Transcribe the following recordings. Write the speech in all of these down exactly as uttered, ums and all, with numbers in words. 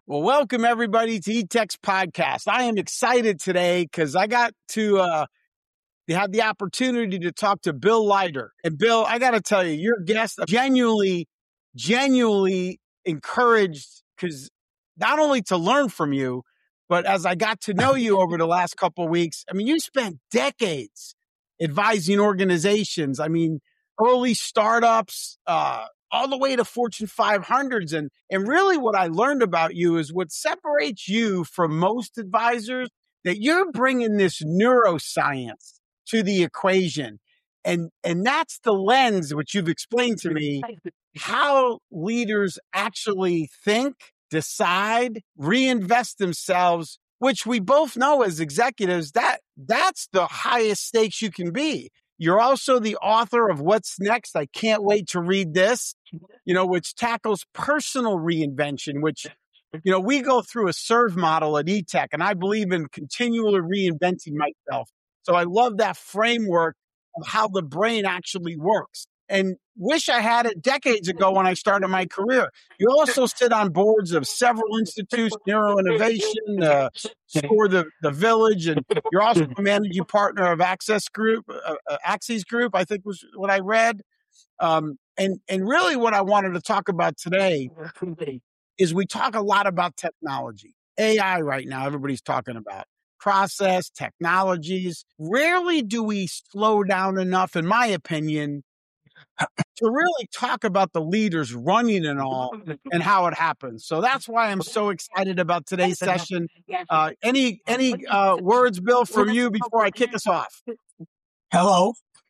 Well, welcome everybody to eTech's podcast. I am excited today because I got to uh, have the opportunity to talk to Bill Leiter. And Bill, I got to tell you, your guest genuinely, genuinely encouraged because not only to learn from you, but as I got to know you over the last couple of weeks, I mean, you spent decades advising organizations. I mean, early startups, uh, all the way to Fortune five hundreds. And, and really what I learned about you is what separates you from most advisors, that you're bringing this neuroscience to the equation. And, and that's the lens which you've explained to me, how leaders actually think, decide, reinvest themselves, which we both know as executives, that that's the highest stakes you can be. You're also the author of What's Next? I Can't Wait to Read This, you know, which tackles personal reinvention, which, you know, we go through a serve model at eTech, and I believe in continually reinventing myself. So I love that framework of how the brain actually works, and wish I had it decades ago when I started my career. You also sit on boards of several institutes, Neuro Innovation, uh, Score the, the Village, and you're also a managing partner of Access Group, uh, uh, Axis Group, I think was what I read. Um, and, and really what I wanted to talk about today is we talk a lot about technology. A I right now, everybody's talking about process, technologies. Rarely do we slow down enough, in my opinion, to really talk about the leaders running and all and how it happens. So that's why I'm so excited about today's session. Uh, any any uh, words, Bill, from you before I kick us off? Hello.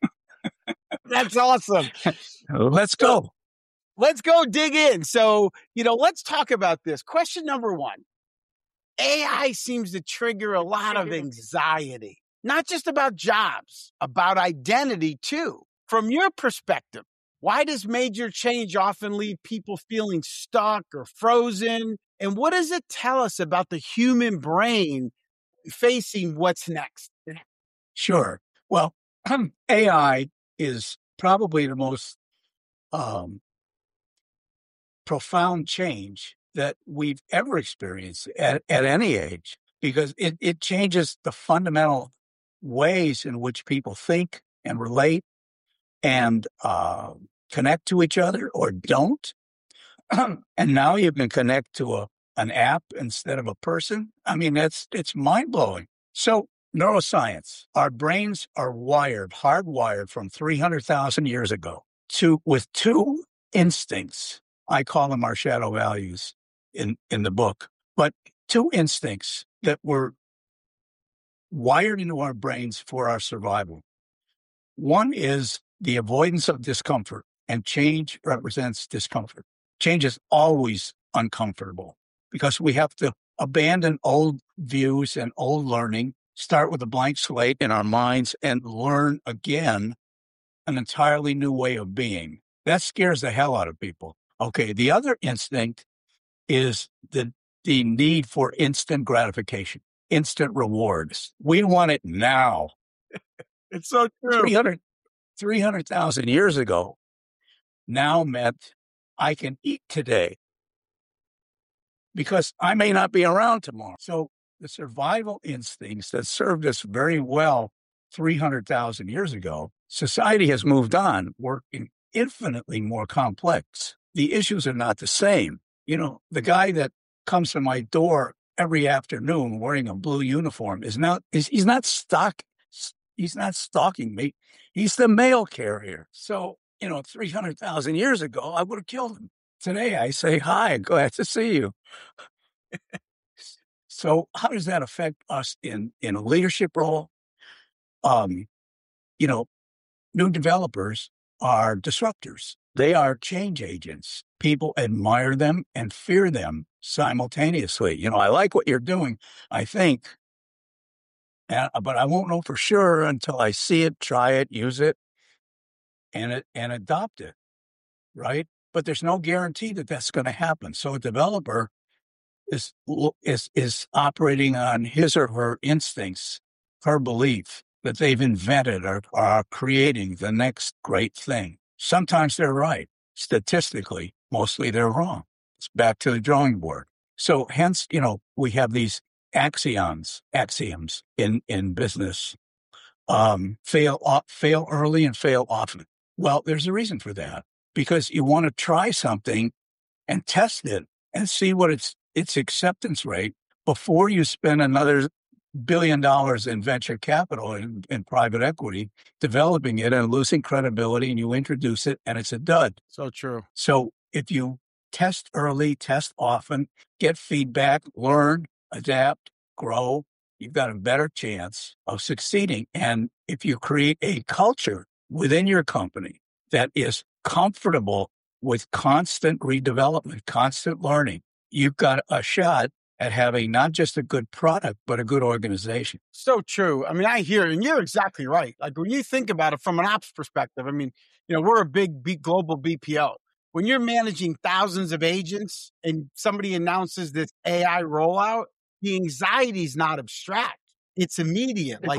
That's awesome. Let's go. Let's go dig in. So, you know, let's talk about this. Question number one. A I seems to trigger a lot of anxiety, not just about jobs, about identity too. From your perspective, why does major change often leave people feeling stuck or frozen? And what does it tell us about the human brain facing what's next? Sure. Well, um, A I is probably the most um, profound change that we've ever experienced at, at any age, because it, it changes the fundamental ways in which people think and relate and uh, connect to each other or don't. And now you can connect to a an app instead of a person. I mean, that's it's mind-blowing. So neuroscience, our brains are wired, hardwired from three hundred thousand years ago to with two instincts. I call them our shadow values in, in the book, but two instincts that were wired into our brains for our survival. One is the avoidance of discomfort, and change represents discomfort. Change is always uncomfortable because we have to abandon old views and old learning, start with a blank slate in our minds, and learn again an entirely new way of being. That scares the hell out of people. Okay, the other instinct is the, the need for instant gratification, instant rewards. We want it now. It's so true. three hundred thousand years ago, now meant I can eat today because I may not be around tomorrow. So the survival instincts that served us very well three hundred thousand years ago, society has moved on, working infinitely more complex. The issues are not the same. You know, the guy that comes to my door every afternoon wearing a blue uniform is not, is, he's not stock, he's not stalking me. He's the mail carrier. So, you know, three hundred thousand years ago, I would have killed him. Today, I say, hi, glad to see you. So how does that affect us in, in a leadership role? Um, you know, new developers are disruptors. They are change agents. People admire them and fear them simultaneously. You know, I like what you're doing, I think, uh, but I won't know for sure until I see it, try it, use it, and it, and adopt it, right? But there's no guarantee that that's going to happen. So a developer is is is operating on his or her instincts, her belief that they've invented or are creating the next great thing. Sometimes they're right. Statistically, mostly they're wrong. It's back to the drawing board. So hence, you know, we have these axioms, axioms in, in business. Um, fail, o- fail early and fail often. Well, there's a reason for that, because you want to try something and test it and see what its its acceptance rate before you spend another billion dollars in venture capital and in, in private equity developing it and losing credibility, and you introduce it and it's a dud. So true. So if you test early, test often, get feedback, learn, adapt, grow, you've got a better chance of succeeding. And if you create a culture within your company that is comfortable with constant redevelopment, constant learning, you've got a shot at having not just a good product, but a good organization. So true. I mean, I hear, and you're exactly right. Like when you think about it from an ops perspective, I mean, you know, we're a big, big global B P O. When you're managing thousands of agents and somebody announces this A I rollout, the anxiety is not abstract. It's immediate. Like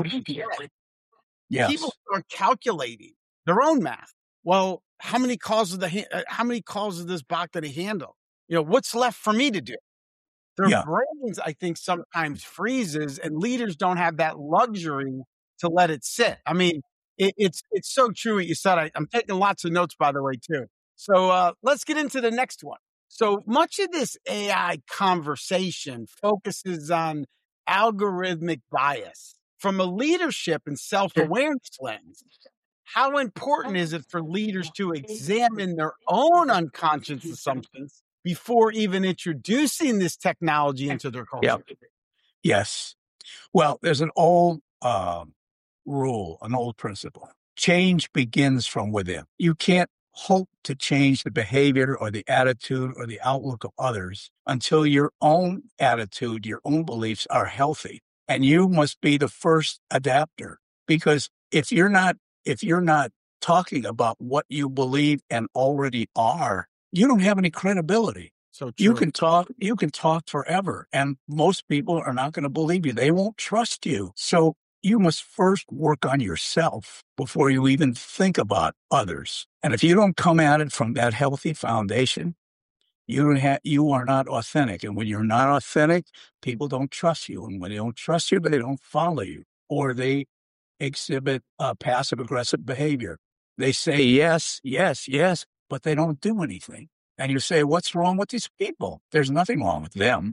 Yes. people start calculating their own math. Well, how many calls of the ha- uh, how many calls of this bot going to handle? You know, what's left for me to do? Their Yeah. brains, I think, sometimes freezes, and leaders don't have that luxury to let it sit. I mean, it, it's it's so true what you said. I, I'm taking lots of notes, by the way, too. So uh, let's get into the next one. So much of this A I conversation focuses on algorithmic bias from a leadership and self-awareness lens. How important is it for leaders to examine their own unconscious assumptions before even introducing this technology into their culture? Yeah. Yes. Well, there's an old um, rule, an old principle. Change begins from within. You can't hope to change the behavior or the attitude or the outlook of others until your own attitude, your own beliefs are healthy. And you must be the first adapter, because if you're not, if you're not talking about what you believe and already are, you don't have any credibility. So true. You can talk, you can talk forever, and most people are not going to believe you. They won't trust you. So you must first work on yourself before you even think about others. And if you don't come at it from that healthy foundation, you don't have, you are not authentic. And when you're not authentic, people don't trust you. And when they don't trust you, they don't follow you, or they exhibit uh, passive aggressive behavior. They say yes, yes, yes, but they don't do anything. And you say, what's wrong with these people? There's nothing wrong with them.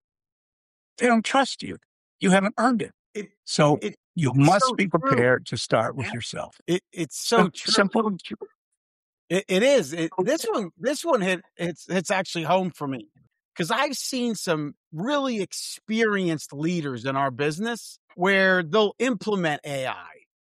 They don't trust you. You haven't earned it. It, So it, you it's must so be true. prepared to start with Yeah. yourself. It, it's so Sim- true. Simple. It, it is. It, this one, this one hit. It's it's actually home for me because I've seen some really experienced leaders in our business where they'll implement A I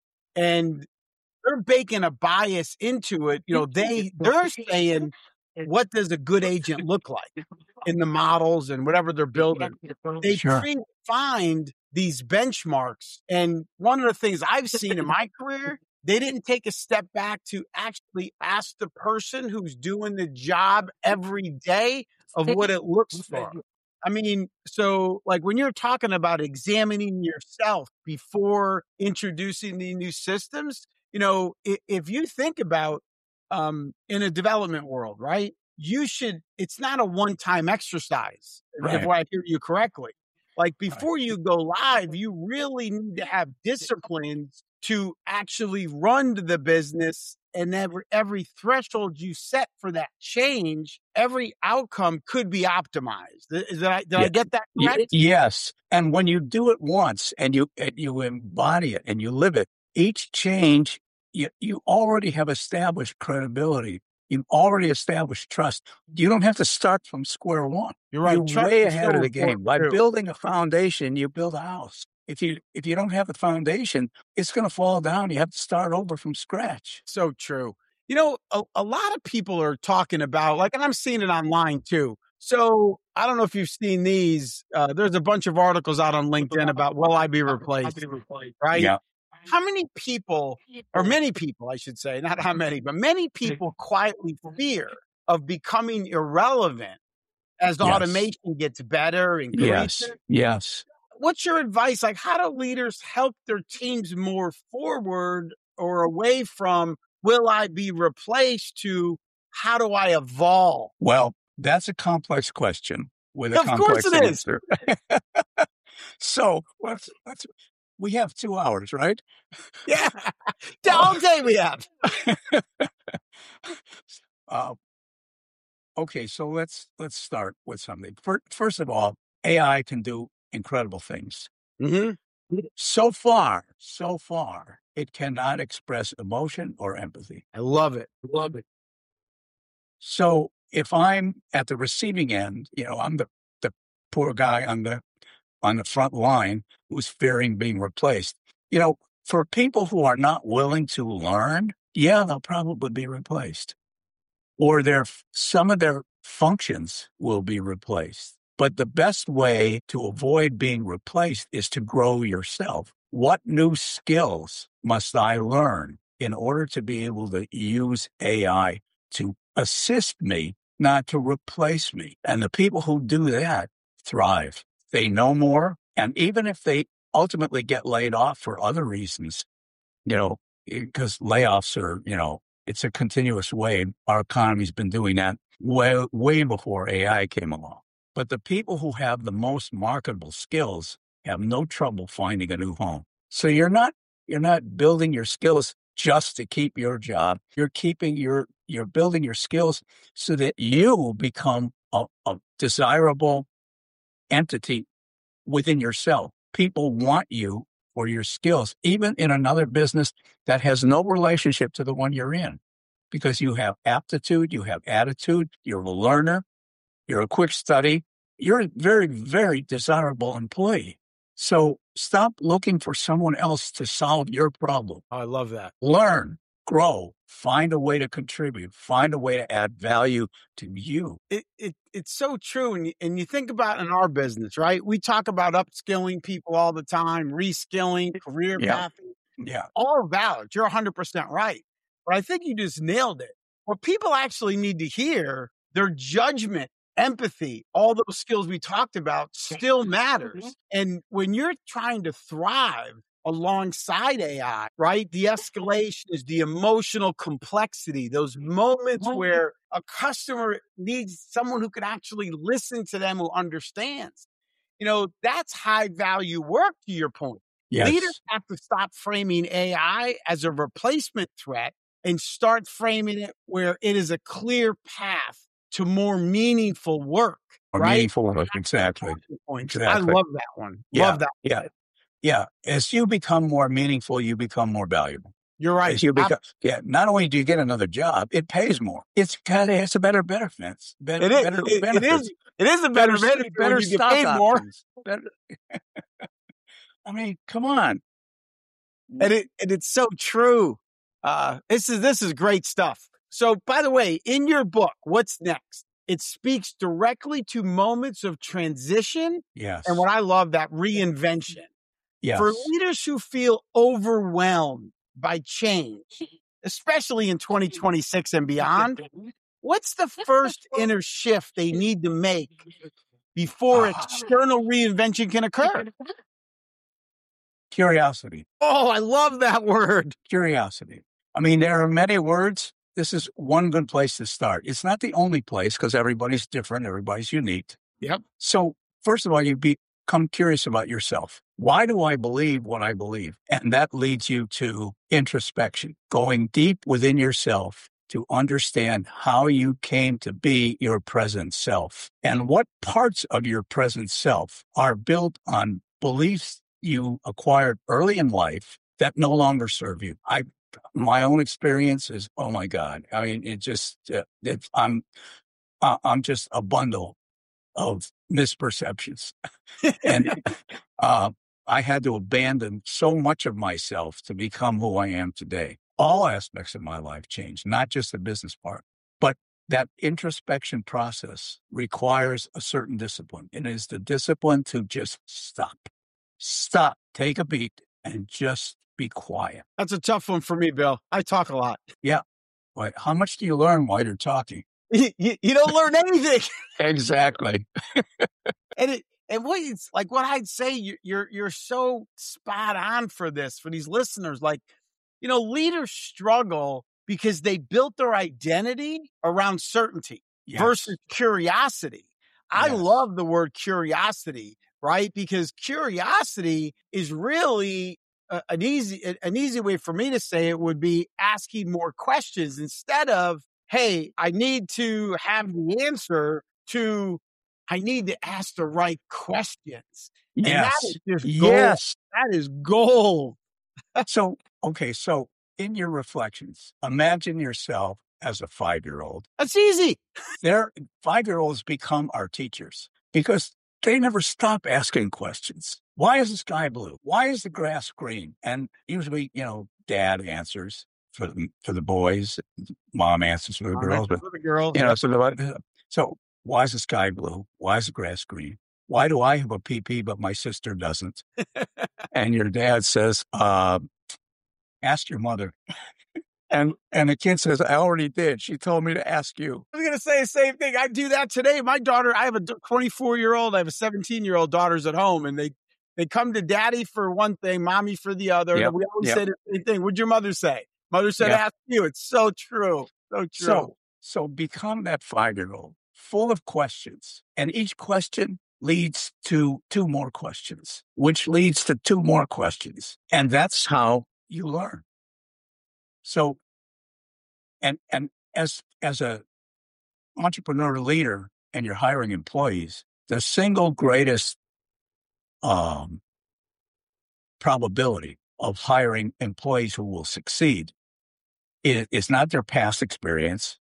and they're baking a bias into it. You know, they they're saying, what does a good agent look like in the models and whatever they're building? They Sure. predefined these benchmarks. And one of the things I've seen in my career, they didn't take a step back to actually ask the person who's doing the job every day of what it looks for. I mean, so like when you're talking about examining yourself before introducing the new systems, you know, if, if you think about um, in a development world, right? You should, it's not a one-time exercise, Right. if I hear you correctly. Like before you go live, you really need to have disciplines to actually run the business, and every every threshold you set for that change, every outcome could be optimized. Is that, did Yeah. I get that Y- correct? yes. And when you do it once and you and you embody it and you live it, each change, you, you already have established credibility. You've already established trust. You don't have to start from square one. You're right. You're Trust way is ahead so of the game. important, By too. building a foundation, you build a house. If you if you don't have the foundation, it's going to fall down. You have to start over from scratch. So true. You know, a, a lot of people are talking about, like, and I'm seeing it online too. So I don't know if you've seen these. Uh, there's a bunch of articles out on LinkedIn about will I be replaced, right? Yeah. How many people, or many people, I should say, not how many, but many people quietly fear of becoming irrelevant as Yes. automation gets better and Yes. greaser? Yes. What's your advice? Like, how do leaders help their teams more forward or away from will I be replaced to how do I evolve? Well, that's a complex question. with a Of course complex it is. answer. So let's, let's, we have two hours, right? Yeah. All day we have. uh, okay, so let's let's start with something. Fir- First of all, A I can do incredible things. hmm So far, so far, it cannot express emotion or empathy. I love it. Love it. So if I'm at the receiving end, you know, I'm the, the poor guy on the on the front line who's fearing being replaced. You know, for people who are not willing to learn, yeah, they'll probably be replaced. Or their some of their functions will be replaced. But the best way to avoid being replaced is to grow yourself. What new skills must I learn in order to be able to use A I to assist me, not to replace me? And the people who do that thrive. They know more. And even if they ultimately get laid off for other reasons, you know, because layoffs are, you know, it's a continuous way. Our economy's been doing that way, way before A I came along. But the people who have the most marketable skills have no trouble finding a new home. So you're not you're not building your skills just to keep your job. You're keeping your you're building your skills so that you become a, a desirable entity within yourself. People want you for your skills, even in another business that has no relationship to the one you're in, because you have aptitude, you have attitude, you're a learner, you're a quick study, you're a very, very desirable employee. So stop looking for someone else to solve your problem. Oh, I love that. Learn, grow, find a way to contribute, find a way to add value to you. It, it it's so true. And you, and you think about in our business, right? We talk about upskilling people all the time, reskilling, career Yeah. pathing, Yeah. all valid. You're one hundred percent right. But I think you just nailed it. What people actually need to hear, their judgment, empathy, all those skills we talked about still matters. And when you're trying to thrive alongside A I, right? The escalation is the emotional complexity, those moments where a customer needs someone who can actually listen to them, who understands. You know, that's high value work, to your point. Yes. Leaders have to stop framing A I as a replacement threat and start framing it where it is a clear path to more meaningful work. Or right? meaningful work. Exactly. Exactly. I love that one. Yeah. Love that. Yeah. Yeah. As you become more meaningful, you become more valuable. You're right. As you become, yeah. Not only do you get another job, it pays more. It's got it's a better benefits. Better, It is. better It, it benefits. is. It is a better, Better, benefit better when you get stock paid more. options. Better. I mean, come on. And it and it's so true. Uh, this is this is great stuff. So, by the way, in your book, What's Next? It speaks directly to moments of transition. Yes. And what I love, that reinvention. Yes. For leaders who feel overwhelmed by change, especially in twenty twenty-six and beyond, what's the first inner shift they need to make before external reinvention can occur? Curiosity. Oh, I love that word. Curiosity. I mean, there are many words. This is one good place to start. It's not the only place because everybody's different. Everybody's unique. Yep. So first of all, you become curious about yourself. Why do I believe what I believe? And that leads you to introspection, going deep within yourself to understand how you came to be your present self and what parts of your present self are built on beliefs you acquired early in life that no longer serve you. I, my own experience is, oh my God. I mean, it just, uh, it, I'm, uh, I'm just a bundle of misperceptions. And, uh, I had to abandon so much of myself to become who I am today. All aspects of my life changed, not just the business part, but that introspection process requires a certain discipline. It is the discipline to just stop. Stop, take a beat, and just be quiet. That's a tough one for me, Bill. I talk a lot. Yeah. But how much do you learn while you're talking? You, you, you don't learn anything. Exactly. And it, and what it's like, what I'd say, you, you're you're so spot on for this, for these listeners. Like, you know, leaders struggle because they built their identity around certainty Yes. versus curiosity. I Yes. love the word curiosity, right? Because curiosity is really a, an easy, an easy way for me to say it would be asking more questions instead of, hey, I need to have the answer to, I need to ask the right questions. And that is Yes. just gold. Yes. That is gold. So, okay. So in your reflections, imagine yourself as a five-year-old. That's easy. Their five-year-olds become our teachers because they never stop asking questions. Why is the sky blue? Why is the grass green? And usually, you know, dad answers for the, for the boys, mom answers for the Um, girls. But for the girls, you know, yeah. so the, so why is the sky blue? Why is the grass green? Why do I have a P P but my sister doesn't? And your dad says, uh, ask your mother. And and the kid says, I already did. She told me to ask you. I was going to say the same thing. I do that today. My daughter, I have a twenty-four year old, I have a seventeen year old daughters at home, and they, they come to daddy for one thing, mommy for the other. Yep. And we always Yep. say the same thing. What'd your mother say? Mother said, Yep. ask you. It's so true. So true. So, so become that five-year-old full of questions. And each question leads to two more questions, which leads to two more questions. And that's how you learn. So, and, and as, as a entrepreneur leader and you're hiring employees, the single greatest, um, probability of hiring employees who will succeed is, is not their past experience,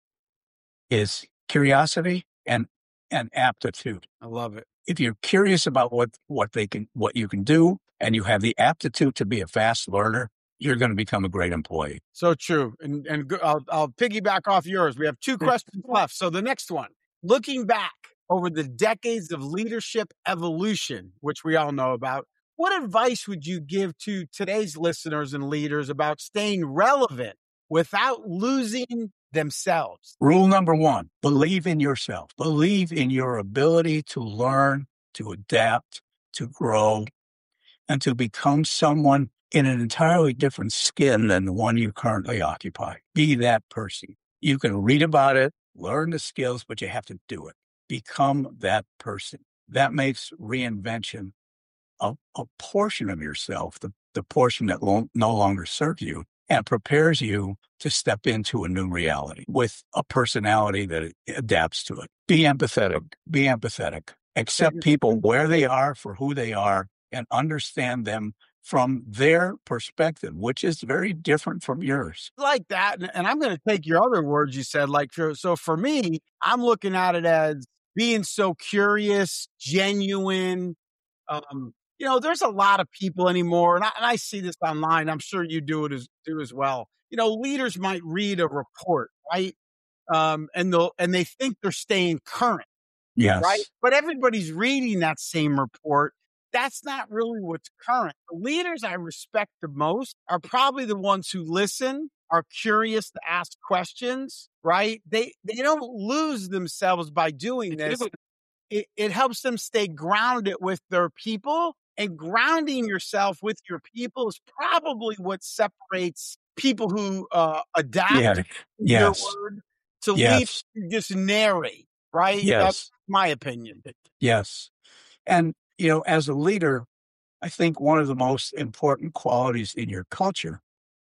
is curiosity and, and aptitude. I love it. If you're curious about what, what they can, what you can do, and you have the aptitude to be a fast learner, you're going to become a great employee. So true. And, and go- I'll, I'll piggyback off yours. We have two questions left. So the next one, looking back over the decades of leadership evolution, which we all know about, what advice would you give to today's listeners and leaders about staying relevant without losing themselves? Rule number one, believe in yourself. Believe in your ability to learn, to adapt, to grow, and to become someone in an entirely different skin than the one you currently occupy. Be that person. You can read about it, learn the skills, but you have to do it. Become that person. That makes reinvention a, a portion of yourself, the, the portion that lo- no longer serves you, and prepares you to step into a new reality with a personality that adapts to it. Be empathetic. Be empathetic. Accept people where they are for who they are and understand them from their perspective, which is very different from yours. Like that. And, and I'm going to take your other words you said, like, so for me, I'm looking at it as being so curious, genuine. Um, you know, there's a lot of people anymore, and I, and I see this online. I'm sure you do it as do as well. You know, leaders might read a report, right? Um, and they'll and they think they're staying current, Yes. right? But everybody's reading that same report. That's not really what's current. The leaders I respect the most are probably the ones who listen, are curious to ask questions, right? They they don't lose themselves by doing this. It, it helps them stay grounded with their people, and grounding yourself with your people is probably what separates people who uh, adapt Yeah. your Yes. word to lead Yes. who just narrate, right? That's Yes. my opinion. Yes. And, you know, as a leader, I think one of the most important qualities in your culture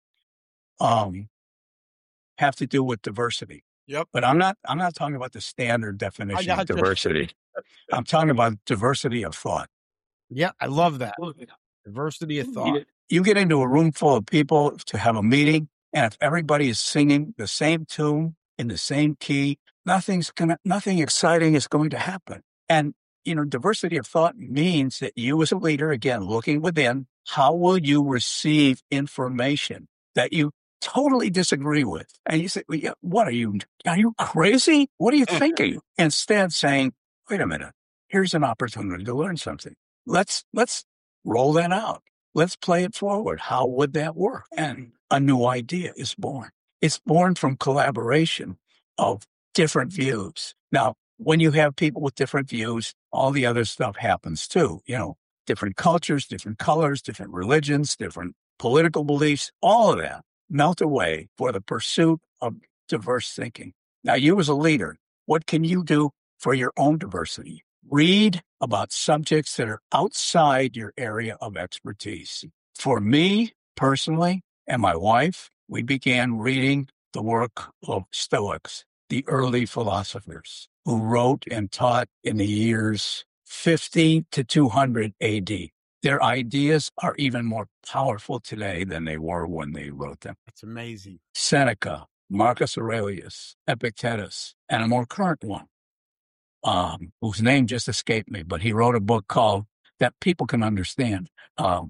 um, have to do with diversity. Yep. But I'm not, I'm not talking about the standard definition of gotcha. diversity. I'm talking about diversity of thought. Yeah, I love that. Diversity of thought. You get into a room full of people to have a meeting, and if everybody is singing the same tune in the same key, nothing's gonna, nothing exciting is going to happen. And, you know, diversity of thought means that you as a leader, again, looking within, how will you receive information that you totally disagree with? And you say, well, yeah, what are you, are you crazy? What are you thinking? Instead saying, wait a minute, here's an opportunity to learn something. Let's, let's roll that out. Let's play it forward. How would that work? And a new idea is born. It's born from collaboration of different views. Now, when you have people with different views, all the other stuff happens too. You know, different cultures, different colors, different religions, different political beliefs, all of that melt away for the pursuit of diverse thinking. Now, you as a leader, what can you do for your own diversity? Read about subjects that are outside your area of expertise. For me, personally, and my wife, we began reading the work of Stoics, the early philosophers who wrote and taught in the years fifty to two hundred A D. Their ideas are even more powerful today than they were when they wrote them. That's amazing. Seneca, Marcus Aurelius, Epictetus, and a more current one, um, whose name just escaped me, but he wrote a book called, that people can understand, um,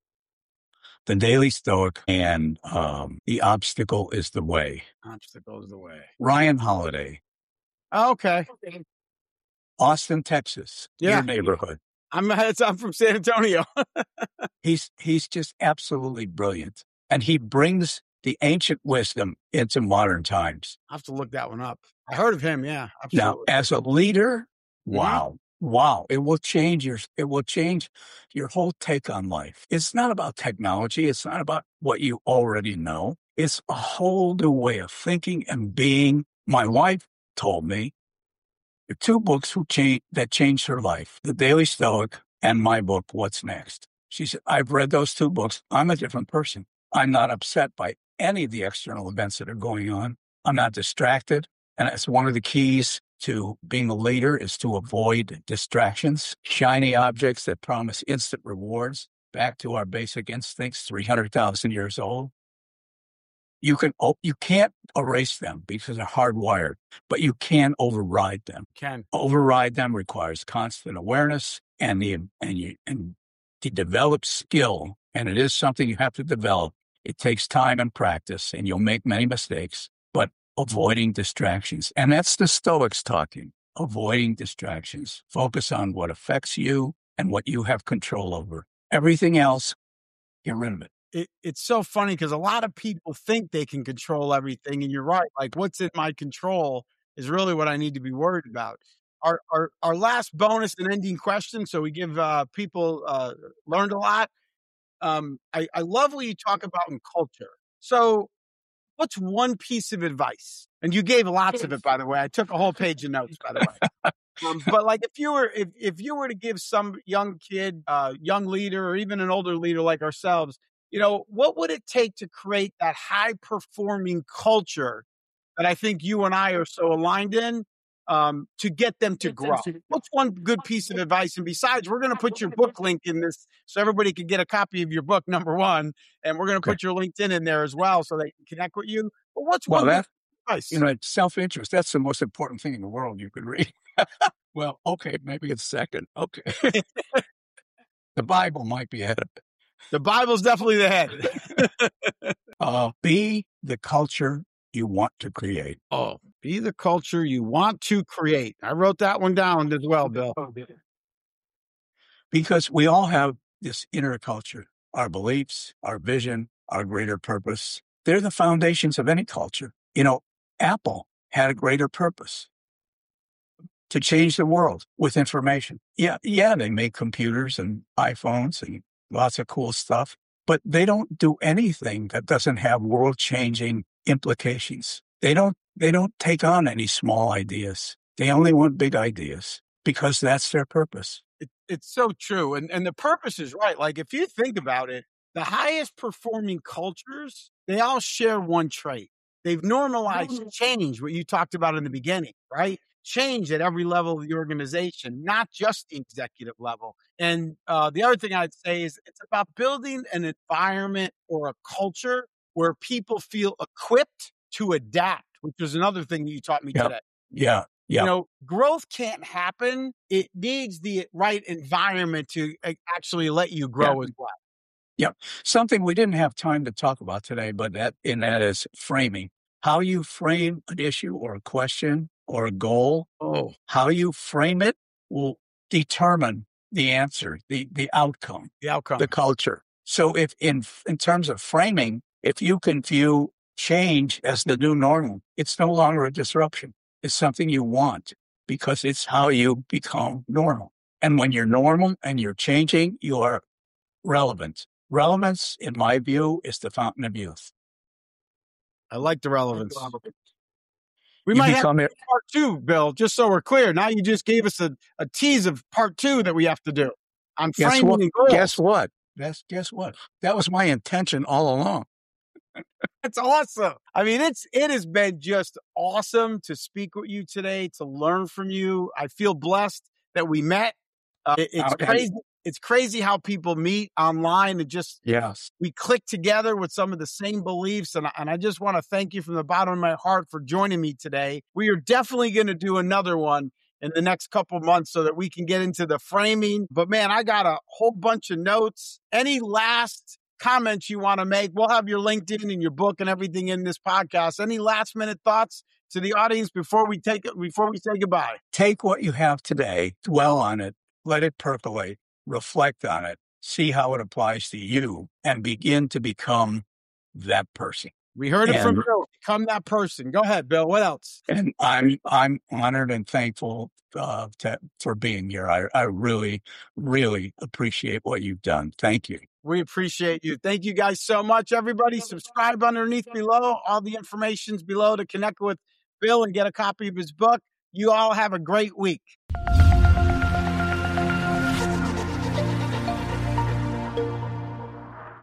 The Daily Stoic and um, The Obstacle is the Way. Obstacle is the way. Ryan Holiday. Oh, okay. Austin, Texas, Yeah. your neighborhood. I'm, I'm from San Antonio. he's he's just absolutely brilliant. And he brings the ancient wisdom into modern times. I'll have to look that one up. I heard of him, yeah. Absolutely. Now, as a leader, Mhm. wow, wow, it will change your it will change your whole take on life. It's not about technology. It's not about what you already know. It's a whole new way of thinking and being. My wife told me the two books who changed, that changed her life, The Daily Stoic and my book, What's Next. She said, I've read those two books. I'm a different person. I'm not upset by any of the external events that are going on. I'm not distracted. And it's one of the keys to being a leader is to avoid distractions, shiny objects that promise instant rewards. Back to our basic instincts, three hundred thousand years old. You can oh, you can't erase them because they're hardwired, but you can override them. Can. Override them requires constant awareness and the and you and to develop skill, and it is something you have to develop. It takes time and practice, and you'll make many mistakes, but avoiding distractions. And that's the Stoics talking, avoiding distractions. Focus on what affects you and what you have control over. Everything else, get rid of it. It, it's so funny because a lot of people think they can control everything. And you're right. Like, what's in my control is really what I need to be worried about. Our our, our last bonus and ending question, so we give uh, people uh, learned a lot. Um, I, I love what you talk about in culture. So what's one piece of advice? And you gave lots of it, by the way. I took a whole page of notes, by the way. Um, but like if you were if, if you were to give some young kid, uh, young leader, or even an older leader like ourselves, you know, what would it take to create that high performing culture that I think you and I are so aligned in, um, to get them to grow? What's one good piece of advice? And besides, we're going to put your book link in this so everybody can get a copy of your book, number one. And we're going to put your LinkedIn in there as well so they can connect with you. But what's well, one that, good advice? You know, self-interest, that's the most important thing in the world you could read. Well, okay, maybe it's second. Okay. The Bible might be ahead of it. The Bible's definitely the head. uh, be the culture you want to create. Oh, be the culture you want to create. I wrote that one down as well, Bill. Because we all have this inner culture, our beliefs, our vision, our greater purpose. They're the foundations of any culture. You know, Apple had a greater purpose to change the world with information. Yeah, yeah, they make computers and iPhones and lots of cool stuff, but they don't do anything that doesn't have world-changing implications. They don't they don't take on any small ideas. They only want big ideas because that's their purpose. It, it's so true. And and the purpose is right. Like if you think about it, the highest performing cultures, they all share one trait. They've normalized change, what you talked about in the beginning, right? Change at every level of the organization, not just the executive level. And uh, the other thing I'd say is it's about building an environment or a culture where people feel equipped to adapt, which was another thing that you taught me Yep. today. Yeah, yeah. You know, growth can't happen. It needs the right environment to uh, actually let you grow Yeah. as well. Yep. Something we didn't have time to talk about today, but that in that is framing. How you frame an issue or a question or a goal, Oh, how you frame it will determine the answer, the the outcome, the outcome. the culture. So if in in terms of framing, if you can view change as the new normal, it's no longer a disruption. It's something you want because it's how you become normal. And when you're normal and you're changing, you are relevant. Relevance, in my view, is the fountain of youth. I like the relevance. We you might have become it. part two, Bill, just so we're clear. Now you just gave us a, a tease of part two that we have to do on Guess framing what? and goals. Guess what? That's, guess what? That was my intention all along. It's awesome. I mean, it's it has been just awesome to speak with you today, to learn from you. I feel blessed that we met. Uh, it, it's Okay. crazy. It's crazy how people meet online and just Yes. we click together with some of the same beliefs. And, I- and I just want to thank you from the bottom of my heart for joining me today. We are definitely going to do another one in the next couple months so that we can get into the framing. But man, I got a whole bunch of notes. Any last comments you want to make? We'll have your LinkedIn and your book and everything in this podcast. Any last minute thoughts to the audience before we take it, before we say goodbye? Take what you have today, dwell on it, let it percolate, reflect on it, see how it applies to you, and begin to become that person. We heard it from And- Bill. Become that person. Go ahead, Bill. What else? And I'm I'm honored and thankful uh, to, for being here. I, I really, really appreciate what you've done. Thank you. We appreciate you. Thank you guys so much, everybody. Subscribe underneath below. All the information's below to connect with Bill and get a copy of his book. You all have a great week.